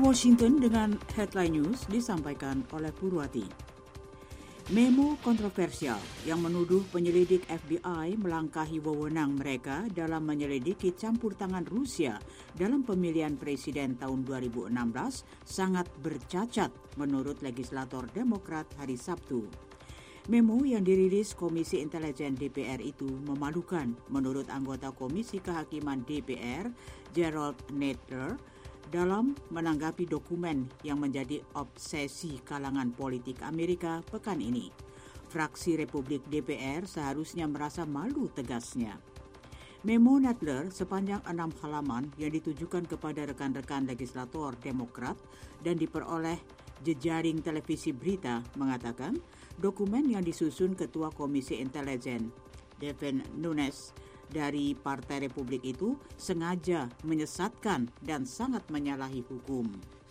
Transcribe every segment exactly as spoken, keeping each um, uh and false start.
Washington dengan Headline News disampaikan oleh Purwati. Memo kontroversial yang menuduh penyelidik F B I melangkahi wewenang mereka dalam menyelidiki campur tangan Rusia dalam pemilihan presiden tahun dua ribu enam belas sangat bercacat menurut legislator Demokrat hari Sabtu. Memo yang dirilis Komisi Intelijen D P R itu memalukan menurut anggota Komisi Kehakiman D P R, Gerald Nadler, dalam menanggapi dokumen yang menjadi obsesi kalangan politik Amerika pekan ini. Fraksi Republik D P R seharusnya merasa malu, tegasnya. Memo Nadler sepanjang enam halaman yang ditujukan kepada rekan-rekan legislator Demokrat dan diperoleh jejaring televisi berita mengatakan dokumen yang disusun Ketua Komisi Intelijen Devin Nunes dari Partai Republik itu sengaja menyesatkan dan sangat menyalahi hukum.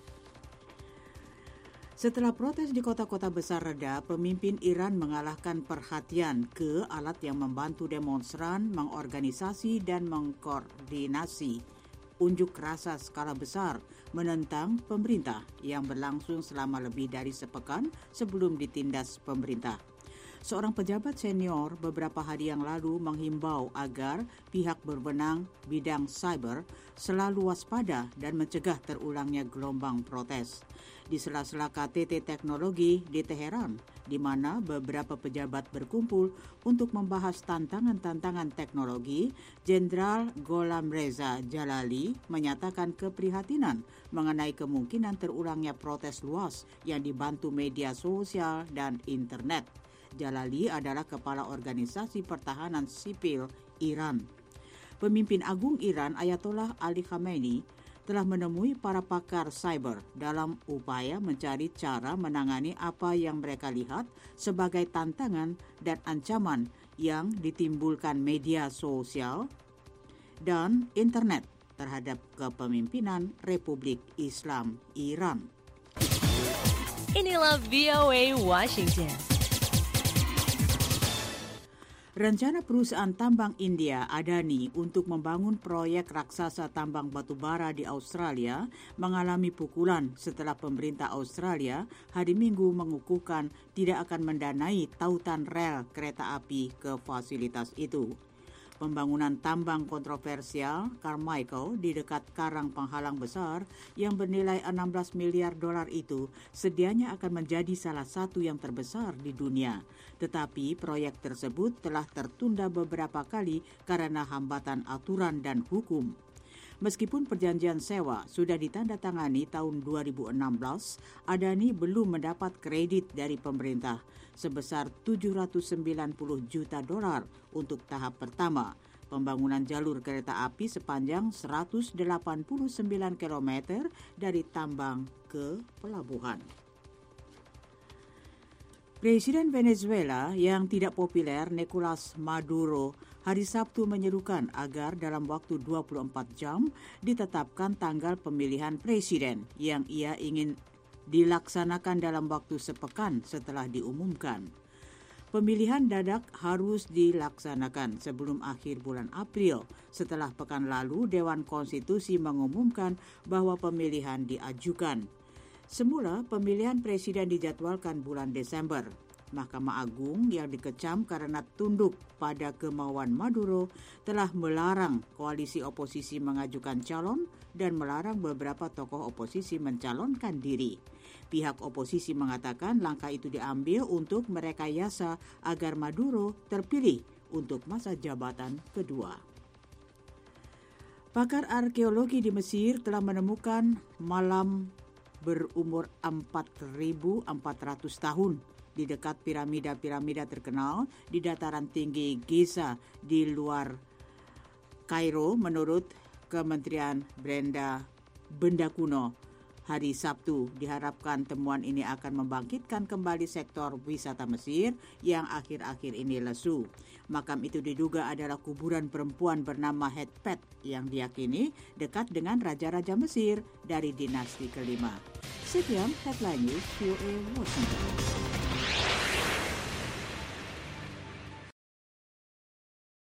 Setelah protes di kota-kota besar reda, pemimpin Iran mengalahkan perhatian ke alat yang membantu demonstran mengorganisasi dan mengkoordinasi unjuk rasa skala besar menentang pemerintah yang berlangsung selama lebih dari sepekan sebelum ditindas pemerintah. Seorang pejabat senior beberapa hari yang lalu menghimbau agar pihak berwenang bidang cyber selalu waspada dan mencegah terulangnya gelombang protes. Di sela-sela K T T teknologi di Teheran, di mana beberapa pejabat berkumpul untuk membahas tantangan-tantangan teknologi, Jenderal Gholamreza Jalali menyatakan keprihatinan mengenai kemungkinan terulangnya protes luas yang dibantu media sosial dan internet. Jalali adalah kepala organisasi pertahanan sipil Iran. Pemimpin agung Iran Ayatollah Ali Khamenei telah menemui para pakar cyber dalam upaya mencari cara menangani apa yang mereka lihat sebagai tantangan dan ancaman yang ditimbulkan media sosial dan internet terhadap kepemimpinan Republik Islam Iran. Inilah V O A Washington. Rencana perusahaan tambang India Adani untuk membangun proyek raksasa tambang batubara di Australia mengalami pukulan setelah pemerintah Australia hari Minggu mengukuhkan tidak akan mendanai tautan rel kereta api ke fasilitas itu. Pembangunan tambang kontroversial Carmichael di dekat karang penghalang besar yang bernilai enam belas miliar dolar itu sedianya akan menjadi salah satu yang terbesar di dunia. Tetapi proyek tersebut telah tertunda beberapa kali karena hambatan aturan dan hukum. Meskipun perjanjian sewa sudah ditandatangani tahun dua ribu enam belas, Adani belum mendapat kredit dari pemerintah sebesar tujuh ratus sembilan puluh juta dolar untuk tahap pertama, pembangunan jalur kereta api sepanjang seratus delapan puluh sembilan kilometer dari tambang ke pelabuhan. Presiden Venezuela yang tidak populer Nicolas Maduro hari Sabtu menyerukan agar dalam waktu dua puluh empat jam ditetapkan tanggal pemilihan presiden yang ia ingin dilaksanakan dalam waktu sepekan setelah diumumkan. Pemilihan dadak harus dilaksanakan sebelum akhir bulan April setelah pekan lalu Dewan Konstitusi mengumumkan bahwa pemilihan diajukan. Semula pemilihan presiden dijadwalkan bulan Desember. Mahkamah Agung yang dikecam karena tunduk pada kemauan Maduro telah melarang koalisi oposisi mengajukan calon dan melarang beberapa tokoh oposisi mencalonkan diri. Pihak oposisi mengatakan langkah itu diambil untuk merekayasa agar Maduro terpilih untuk masa jabatan kedua. Pakar arkeologi di Mesir telah menemukan malam berumur empat ribu empat ratus tahun di dekat piramida-piramida terkenal di dataran tinggi Giza di luar Kairo menurut Kementerian Benda Benda Kuno. Hari Sabtu diharapkan temuan ini akan membangkitkan kembali sektor wisata Mesir yang akhir-akhir ini lesu. Makam itu diduga adalah kuburan perempuan bernama Hetpet yang diyakini dekat dengan raja-raja Mesir dari dinasti kelima. Sekian Headline News V O A Washington.